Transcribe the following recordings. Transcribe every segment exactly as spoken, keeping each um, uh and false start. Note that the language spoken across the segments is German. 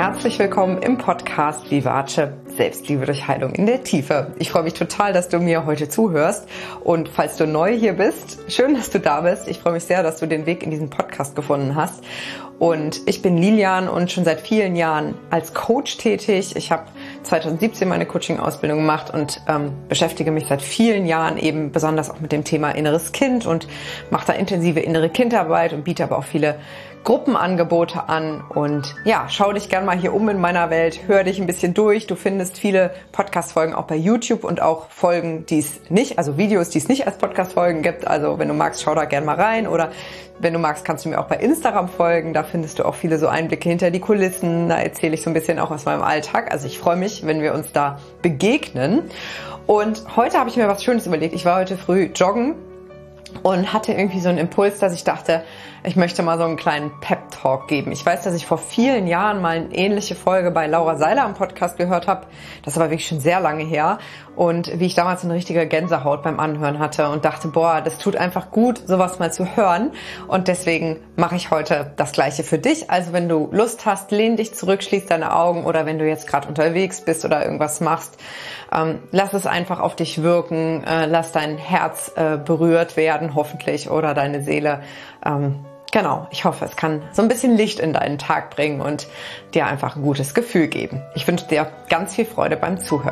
Herzlich willkommen im Podcast Vivace Selbstliebe durch Heilung in der Tiefe. Ich freue mich total, dass du mir heute zuhörst und falls du neu hier bist, schön, dass du da bist. Ich freue mich sehr, dass du den Weg in diesen Podcast gefunden hast. Und ich bin Lilian und schon seit vielen Jahren als Coach tätig. Ich habe zweitausendsiebzehn meine Coaching-Ausbildung gemacht und ähm, beschäftige mich seit vielen Jahren eben besonders auch mit dem Thema inneres Kind und mache da intensive innere Kindarbeit und biete aber auch viele Gruppenangebote an. Und ja, schau dich gern mal hier um in meiner Welt, hör dich ein bisschen durch. Du findest viele Podcast-Folgen auch bei YouTube und auch Folgen, die es nicht, also Videos, die es nicht als Podcast-Folgen gibt. Also wenn du magst, schau da gern mal rein oder wenn du magst, kannst du mir auch bei Instagram folgen. Da findest du auch viele so Einblicke hinter die Kulissen. Da erzähle ich so ein bisschen auch aus meinem Alltag. Also ich freue mich, wenn wir uns da begegnen. Und heute habe ich mir was Schönes überlegt. Ich war heute früh joggen und hatte irgendwie so einen Impuls, dass ich dachte, ich möchte mal so einen kleinen Pep-Talk geben. Ich weiß, dass ich vor vielen Jahren mal eine ähnliche Folge bei Laura Seiler im Podcast gehört habe. Das ist aber wirklich schon sehr lange her. Und wie ich damals eine richtige Gänsehaut beim Anhören hatte und dachte, boah, das tut einfach gut, sowas mal zu hören. Und deswegen mache ich heute das Gleiche für dich. Also wenn du Lust hast, lehn dich zurück, schließ deine Augen oder wenn du jetzt gerade unterwegs bist oder irgendwas machst, ähm, lass es einfach auf dich wirken, äh, lass dein Herz äh, berührt werden, hoffentlich, oder deine Seele. Ähm, Genau, ich hoffe, es kann so ein bisschen Licht in deinen Tag bringen und dir einfach ein gutes Gefühl geben. Ich wünsche dir ganz viel Freude beim Zuhören.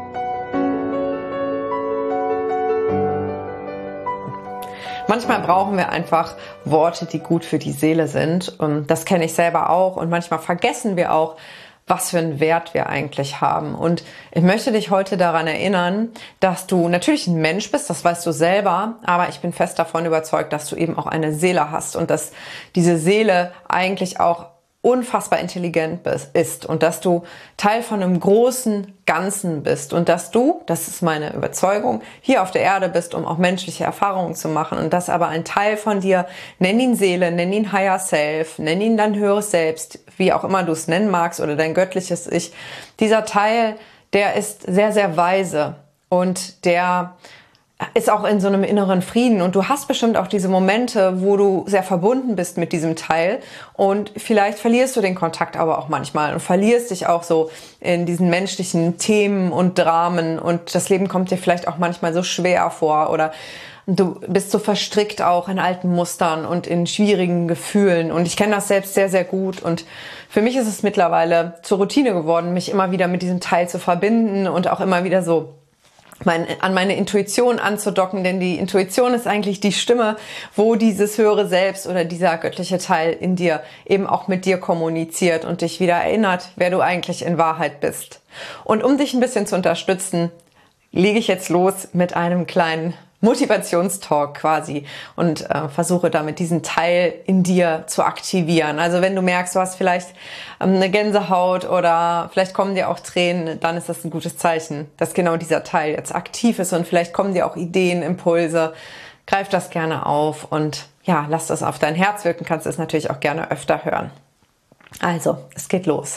Manchmal brauchen wir einfach Worte, die gut für die Seele sind. Und das kenne ich selber auch. Und manchmal vergessen wir auch, was für einen Wert wir eigentlich haben. Und ich möchte dich heute daran erinnern, dass du natürlich ein Mensch bist, das weißt du selber, aber ich bin fest davon überzeugt, dass du eben auch eine Seele hast und dass diese Seele eigentlich auch unfassbar intelligent ist und dass du Teil von einem großen Ganzen bist und dass du, das ist meine Überzeugung, hier auf der Erde bist, um auch menschliche Erfahrungen zu machen und dass aber ein Teil von dir, nenn ihn Seele, nenn ihn Higher Self, nenn ihn dein höheres Selbst, wie auch immer du es nennen magst oder dein göttliches Ich, dieser Teil, der ist sehr, sehr weise und der ist auch in so einem inneren Frieden und du hast bestimmt auch diese Momente, wo du sehr verbunden bist mit diesem Teil und vielleicht verlierst du den Kontakt aber auch manchmal und verlierst dich auch so in diesen menschlichen Themen und Dramen und das Leben kommt dir vielleicht auch manchmal so schwer vor oder du bist so verstrickt auch in alten Mustern und in schwierigen Gefühlen und ich kenne das selbst sehr, sehr gut und für mich ist es mittlerweile zur Routine geworden, mich immer wieder mit diesem Teil zu verbinden und auch immer wieder so Mein, an meine Intuition anzudocken, denn die Intuition ist eigentlich die Stimme, wo dieses höhere Selbst oder dieser göttliche Teil in dir eben auch mit dir kommuniziert und dich wieder erinnert, wer du eigentlich in Wahrheit bist. Und um dich ein bisschen zu unterstützen, lege ich jetzt los mit einem kleinen Motivationstalk quasi und äh, versuche damit diesen Teil in dir zu aktivieren. Also wenn du merkst, du hast vielleicht ähm, eine Gänsehaut oder vielleicht kommen dir auch Tränen, dann ist das ein gutes Zeichen, dass genau dieser Teil jetzt aktiv ist und vielleicht kommen dir auch Ideen, Impulse. Greif das gerne auf und ja, lass das auf dein Herz wirken, kannst es natürlich auch gerne öfter hören. Also, es geht los.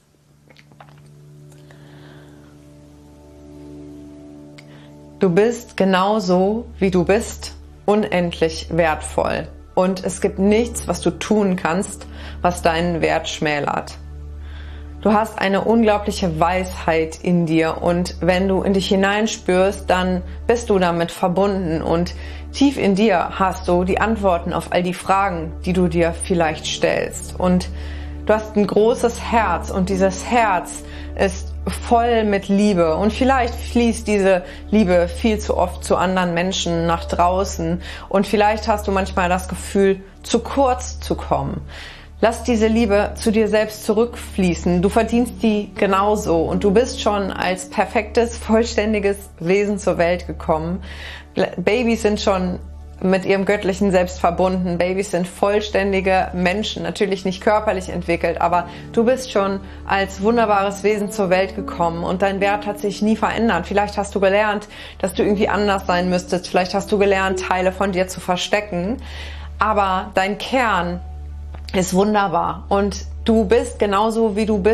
Du bist genauso, wie du bist, unendlich wertvoll. Und es gibt nichts, was du tun kannst, was deinen Wert schmälert. Du hast eine unglaubliche Weisheit in dir und wenn du in dich hineinspürst, dann bist du damit verbunden und tief in dir hast du die Antworten auf all die Fragen, die du dir vielleicht stellst. Und du hast ein großes Herz und dieses Herz ist voll mit Liebe und vielleicht fließt diese Liebe viel zu oft zu anderen Menschen nach draußen und vielleicht hast du manchmal das Gefühl, zu kurz zu kommen. Lass diese Liebe zu dir selbst zurückfließen. Du verdienst die genauso und du bist schon als perfektes, vollständiges Wesen zur Welt gekommen. Babys sind schon mit ihrem göttlichen Selbst verbunden. Babys sind vollständige Menschen, natürlich nicht körperlich entwickelt, aber du bist schon als wunderbares Wesen zur Welt gekommen und dein Wert hat sich nie verändert. Vielleicht hast du gelernt, dass du irgendwie anders sein müsstest. Vielleicht hast du gelernt, Teile von dir zu verstecken, aber dein Kern ist wunderbar und du bist genauso, wie du bist,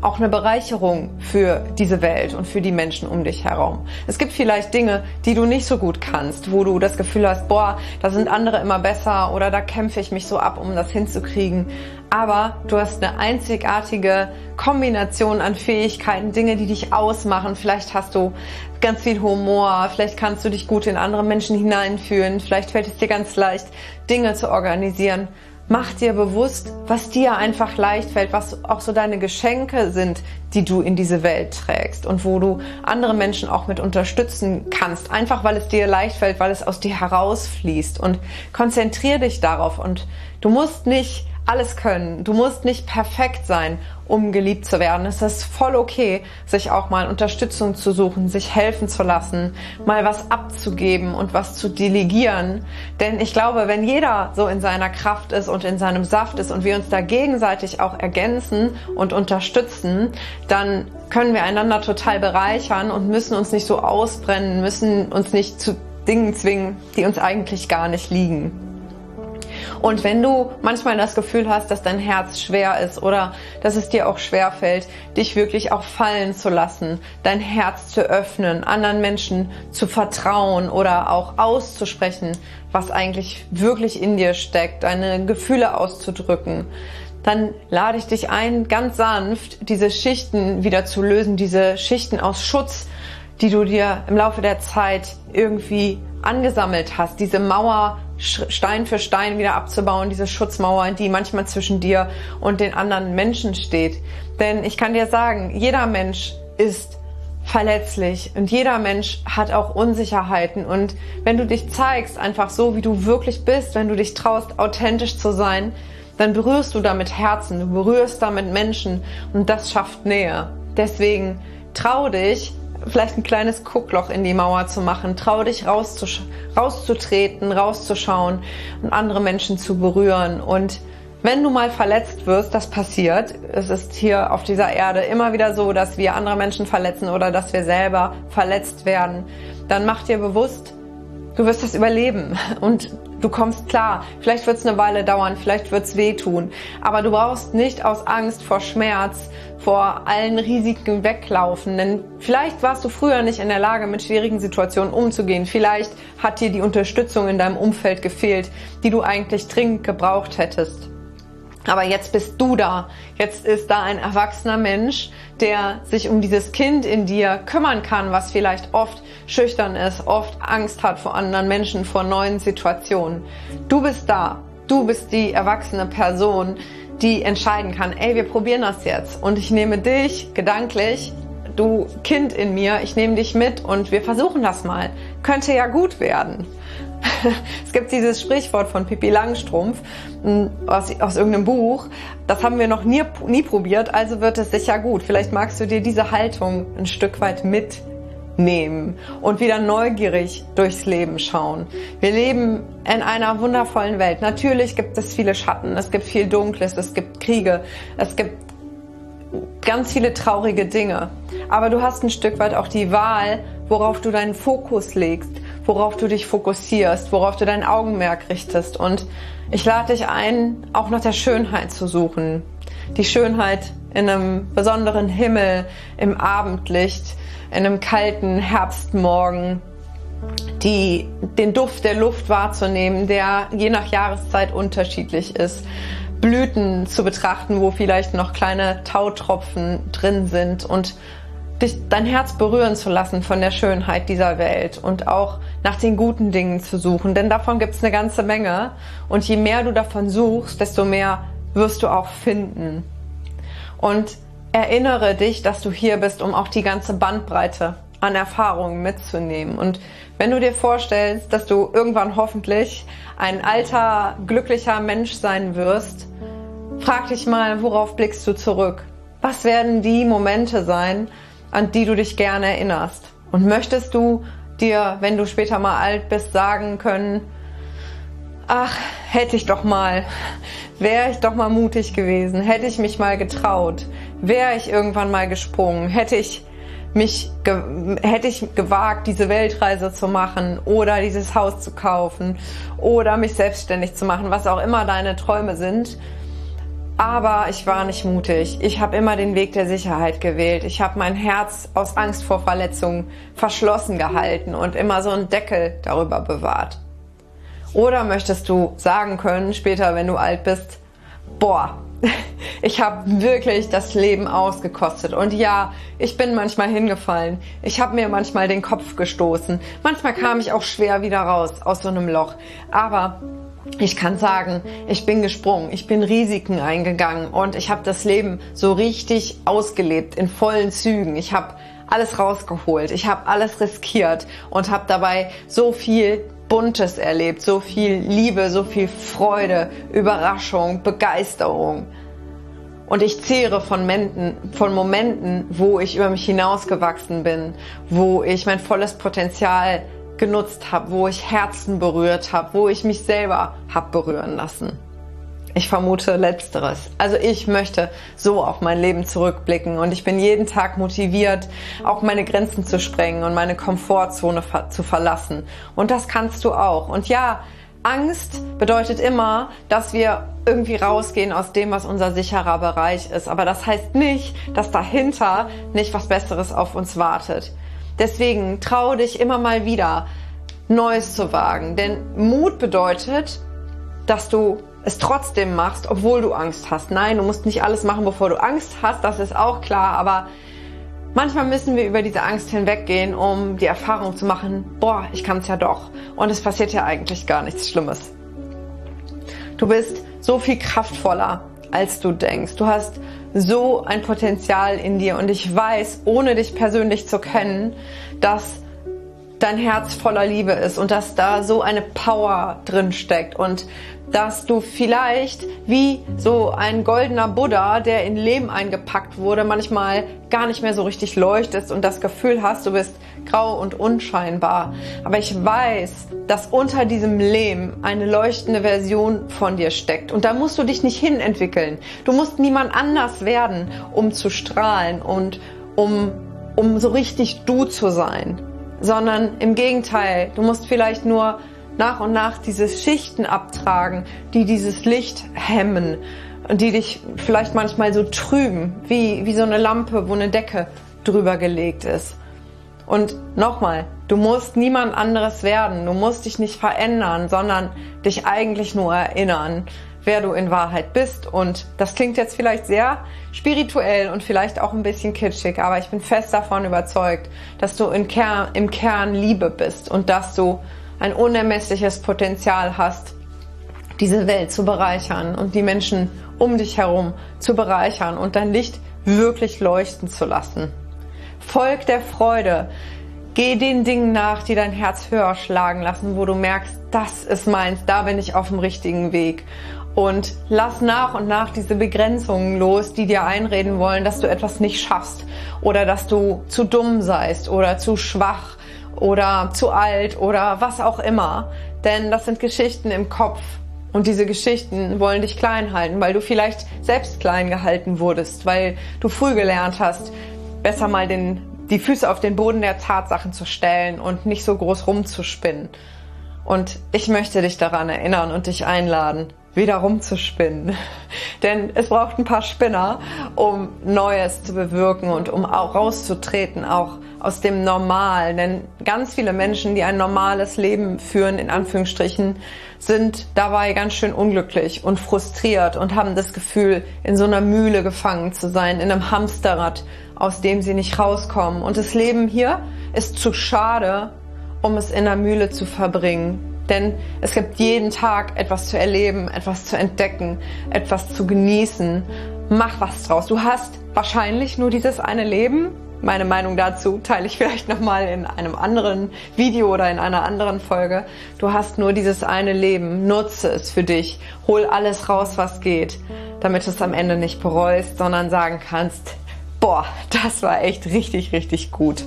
auch eine Bereicherung für diese Welt und für die Menschen um dich herum. Es gibt vielleicht Dinge, die du nicht so gut kannst, wo du das Gefühl hast, boah, da sind andere immer besser oder da kämpfe ich mich so ab, um das hinzukriegen. Aber du hast eine einzigartige Kombination an Fähigkeiten, Dinge, die dich ausmachen. Vielleicht hast du ganz viel Humor, vielleicht kannst du dich gut in andere Menschen hineinfühlen, vielleicht fällt es dir ganz leicht, Dinge zu organisieren. Mach dir bewusst, was dir einfach leicht fällt, was auch so deine Geschenke sind, die du in diese Welt trägst und wo du andere Menschen auch mit unterstützen kannst, einfach weil es dir leicht fällt, weil es aus dir herausfließt, und konzentrier dich darauf. Und du musst nicht alles können, du musst nicht perfekt sein, um geliebt zu werden. Es ist voll okay, sich auch mal Unterstützung zu suchen, sich helfen zu lassen, mal was abzugeben und was zu delegieren. Denn ich glaube, wenn jeder so in seiner Kraft ist und in seinem Saft ist und wir uns da gegenseitig auch ergänzen und unterstützen, dann können wir einander total bereichern und müssen uns nicht so ausbrennen, müssen uns nicht zu Dingen zwingen, die uns eigentlich gar nicht liegen. Und wenn du manchmal das Gefühl hast, dass dein Herz schwer ist oder dass es dir auch schwer fällt, dich wirklich auch fallen zu lassen, dein Herz zu öffnen, anderen Menschen zu vertrauen oder auch auszusprechen, was eigentlich wirklich in dir steckt, deine Gefühle auszudrücken, dann lade ich dich ein, ganz sanft diese Schichten wieder zu lösen, diese Schichten aus Schutz, die du dir im Laufe der Zeit irgendwie angesammelt hast, diese Mauer Stein für Stein wieder abzubauen, diese Schutzmauer, die manchmal zwischen dir und den anderen Menschen steht. Denn ich kann dir sagen, jeder Mensch ist verletzlich und jeder Mensch hat auch Unsicherheiten. Und wenn du dich zeigst, einfach so, wie du wirklich bist, wenn du dich traust, authentisch zu sein, dann berührst du damit Herzen, du berührst damit Menschen, und das schafft Nähe. Deswegen trau dich, vielleicht ein kleines Guckloch in die Mauer zu machen, trau dich rauszusch- rauszutreten, rauszuschauen und andere Menschen zu berühren. Und wenn du mal verletzt wirst, das passiert, es ist hier auf dieser Erde immer wieder so, dass wir andere Menschen verletzen oder dass wir selber verletzt werden, dann mach dir bewusst, du wirst das überleben und du kommst klar. Vielleicht wird es eine Weile dauern, vielleicht wird es wehtun, aber du brauchst nicht aus Angst vor Schmerz, vor allen Risiken weglaufen, denn vielleicht warst du früher nicht in der Lage, mit schwierigen Situationen umzugehen. Vielleicht hat dir die Unterstützung in deinem Umfeld gefehlt, die du eigentlich dringend gebraucht hättest. Aber jetzt bist du da. Jetzt ist da ein erwachsener Mensch, der sich um dieses Kind in dir kümmern kann, was vielleicht oft schüchtern ist, oft Angst hat vor anderen Menschen, vor neuen Situationen. Du bist da. Du bist die erwachsene Person, die entscheiden kann, ey, wir probieren das jetzt. Und ich nehme dich gedanklich, du Kind in mir, ich nehme dich mit und wir versuchen das mal. Könnte ja gut werden. Es gibt dieses Sprichwort von Pippi Langstrumpf aus, aus irgendeinem Buch. Das haben wir noch nie, nie probiert, also wird es sicher gut. Vielleicht magst du dir diese Haltung ein Stück weit mitnehmen und wieder neugierig durchs Leben schauen. Wir leben in einer wundervollen Welt. Natürlich gibt es viele Schatten, es gibt viel Dunkles, es gibt Kriege, es gibt ganz viele traurige Dinge. Aber du hast ein Stück weit auch die Wahl, worauf du deinen Fokus legst, worauf du dich fokussierst, worauf du dein Augenmerk richtest. Und ich lade dich ein, auch nach der Schönheit zu suchen. Die Schönheit in einem besonderen Himmel, im Abendlicht, in einem kalten Herbstmorgen, die, den Duft der Luft wahrzunehmen, der je nach Jahreszeit unterschiedlich ist. Blüten zu betrachten, wo vielleicht noch kleine Tautropfen drin sind, und dich, dein Herz berühren zu lassen von der Schönheit dieser Welt und auch nach den guten Dingen zu suchen, denn davon gibt es eine ganze Menge, und je mehr du davon suchst, desto mehr wirst du auch finden. Und erinnere dich, dass du hier bist, um auch die ganze Bandbreite an Erfahrungen mitzunehmen. Und wenn du dir vorstellst, dass du irgendwann hoffentlich ein alter, glücklicher Mensch sein wirst, frag dich mal, worauf blickst du zurück? Was werden die Momente sein, an die du dich gerne erinnerst? Und möchtest du dir, wenn du später mal alt bist, sagen können, ach, hätte ich doch mal, wäre ich doch mal mutig gewesen, hätte ich mich mal getraut, wäre ich irgendwann mal gesprungen, hätte ich mich, hätte ich gewagt, diese Weltreise zu machen oder dieses Haus zu kaufen oder mich selbstständig zu machen, was auch immer deine Träume sind. Aber ich war nicht mutig. Ich habe immer den Weg der Sicherheit gewählt. Ich habe mein Herz aus Angst vor Verletzungen verschlossen gehalten und immer so einen Deckel darüber bewahrt. Oder möchtest du sagen können, später, wenn du alt bist, boah, ich habe wirklich das Leben ausgekostet. Und ja, ich bin manchmal hingefallen. Ich habe mir manchmal den Kopf gestoßen. Manchmal kam ich auch schwer wieder raus aus so einem Loch. Aber ich kann sagen, ich bin gesprungen, ich bin Risiken eingegangen und ich habe das Leben so richtig ausgelebt, in vollen Zügen. Ich habe alles rausgeholt, ich habe alles riskiert und habe dabei so viel Buntes erlebt, so viel Liebe, so viel Freude, Überraschung, Begeisterung. Und ich zehre von Momenten, von Momenten, wo ich über mich hinausgewachsen bin, wo ich mein volles Potenzial genutzt habe, wo ich Herzen berührt habe, wo ich mich selber habe berühren lassen. Ich vermute Letzteres. Also ich möchte so auf mein Leben zurückblicken und ich bin jeden Tag motiviert, auch meine Grenzen zu sprengen und meine Komfortzone zu verlassen. Und das kannst du auch. Und ja, Angst bedeutet immer, dass wir irgendwie rausgehen aus dem, was unser sicherer Bereich ist. Aber das heißt nicht, dass dahinter nicht was Besseres auf uns wartet. Deswegen trau dich immer mal wieder, Neues zu wagen. Denn Mut bedeutet, dass du es trotzdem machst, obwohl du Angst hast. Nein, du musst nicht alles machen, bevor du Angst hast, das ist auch klar. Aber manchmal müssen wir über diese Angst hinweggehen, um die Erfahrung zu machen, boah, ich kann es ja doch. Und es passiert ja eigentlich gar nichts Schlimmes. Du bist so viel kraftvoller, als du denkst. Du hast so ein Potenzial in dir und ich weiß, ohne dich persönlich zu kennen, dass dein Herz voller Liebe ist und dass da so eine Power drin steckt und dass du vielleicht wie so ein goldener Buddha, der in Lehm eingepackt wurde, manchmal gar nicht mehr so richtig leuchtest und das Gefühl hast, du bist grau und unscheinbar. Aber ich weiß, dass unter diesem Lehm eine leuchtende Version von dir steckt. Und da musst du dich nicht hinentwickeln. Du musst niemand anders werden, um zu strahlen und um, um so richtig du zu sein. Sondern im Gegenteil, du musst vielleicht nur nach und nach diese Schichten abtragen, die dieses Licht hemmen und die dich vielleicht manchmal so trüben, wie, wie so eine Lampe, wo eine Decke drüber gelegt ist. Und nochmal, du musst niemand anderes werden, du musst dich nicht verändern, sondern dich eigentlich nur erinnern, wer du in Wahrheit bist. Und das klingt jetzt vielleicht sehr spirituell und vielleicht auch ein bisschen kitschig, aber ich bin fest davon überzeugt, dass du im Kern, im Kern Liebe bist und dass du ein unermessliches Potenzial hast, diese Welt zu bereichern und die Menschen um dich herum zu bereichern und dein Licht wirklich leuchten zu lassen. Folg der Freude. Geh den Dingen nach, die dein Herz höher schlagen lassen, wo du merkst, das ist meins, da bin ich auf dem richtigen Weg. Und lass nach und nach diese Begrenzungen los, die dir einreden wollen, dass du etwas nicht schaffst oder dass du zu dumm seist oder zu schwach oder zu alt oder was auch immer. Denn das sind Geschichten im Kopf und diese Geschichten wollen dich klein halten, weil du vielleicht selbst klein gehalten wurdest, weil du früh gelernt hast, besser mal den, die Füße auf den Boden der Tatsachen zu stellen und nicht so groß rumzuspinnen. Und ich möchte dich daran erinnern und dich einladen, wieder rumzuspinnen. Denn es braucht ein paar Spinner, um Neues zu bewirken und um auch rauszutreten, auch aus dem Normalen. Denn ganz viele Menschen, die ein normales Leben führen, in Anführungsstrichen, sind dabei ganz schön unglücklich und frustriert und haben das Gefühl, in so einer Mühle gefangen zu sein, in einem Hamsterrad, aus dem sie nicht rauskommen. Und das Leben hier ist zu schade, um es in der Mühle zu verbringen. Denn es gibt jeden Tag etwas zu erleben, etwas zu entdecken, etwas zu genießen. Mach was draus. Du hast wahrscheinlich nur dieses eine Leben. Meine Meinung dazu teile ich vielleicht nochmal in einem anderen Video oder in einer anderen Folge. Du hast nur dieses eine Leben. Nutze es für dich. Hol alles raus, was geht, damit du es am Ende nicht bereust, sondern sagen kannst, boah, das war echt richtig, richtig gut.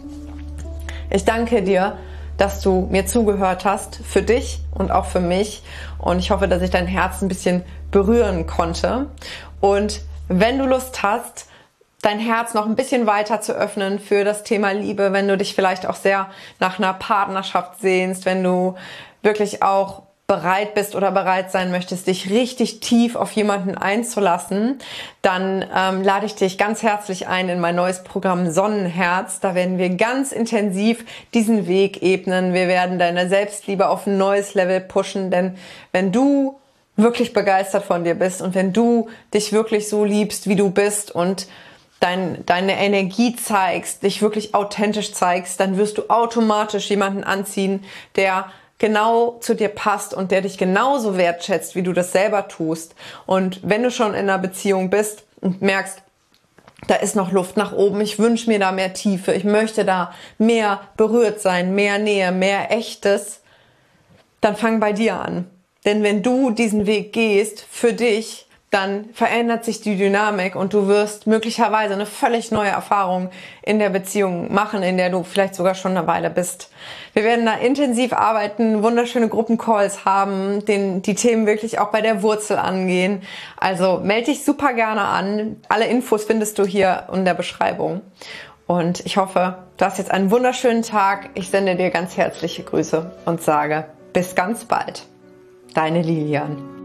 Ich danke dir, dass du mir zugehört hast, für dich und auch für mich. Und ich hoffe, dass ich dein Herz ein bisschen berühren konnte. Und wenn du Lust hast, dein Herz noch ein bisschen weiter zu öffnen für das Thema Liebe, wenn du dich vielleicht auch sehr nach einer Partnerschaft sehnst, wenn du wirklich auch bereit bist oder bereit sein möchtest, dich richtig tief auf jemanden einzulassen, dann ähm, lade ich dich ganz herzlich ein in mein neues Programm Sonnenherz. Da werden wir ganz intensiv diesen Weg ebnen. Wir werden deine Selbstliebe auf ein neues Level pushen, denn wenn du wirklich begeistert von dir bist und wenn du dich wirklich so liebst, wie du bist und dein, deine Energie zeigst, dich wirklich authentisch zeigst, dann wirst du automatisch jemanden anziehen, der genau zu dir passt und der dich genauso wertschätzt, wie du das selber tust. Und wenn du schon in einer Beziehung bist und merkst, da ist noch Luft nach oben, ich wünsche mir da mehr Tiefe, ich möchte da mehr berührt sein, mehr Nähe, mehr Echtes, dann fang bei dir an. Denn wenn du diesen Weg gehst für dich, dann verändert sich die Dynamik und du wirst möglicherweise eine völlig neue Erfahrung in der Beziehung machen, in der du vielleicht sogar schon eine Weile bist. Wir werden da intensiv arbeiten, wunderschöne Gruppencalls haben, den, die Themen wirklich auch bei der Wurzel angehen. Also melde dich super gerne an. Alle Infos findest du hier in der Beschreibung. Und ich hoffe, du hast jetzt einen wunderschönen Tag. Ich sende dir ganz herzliche Grüße und sage bis ganz bald. Deine Lilian.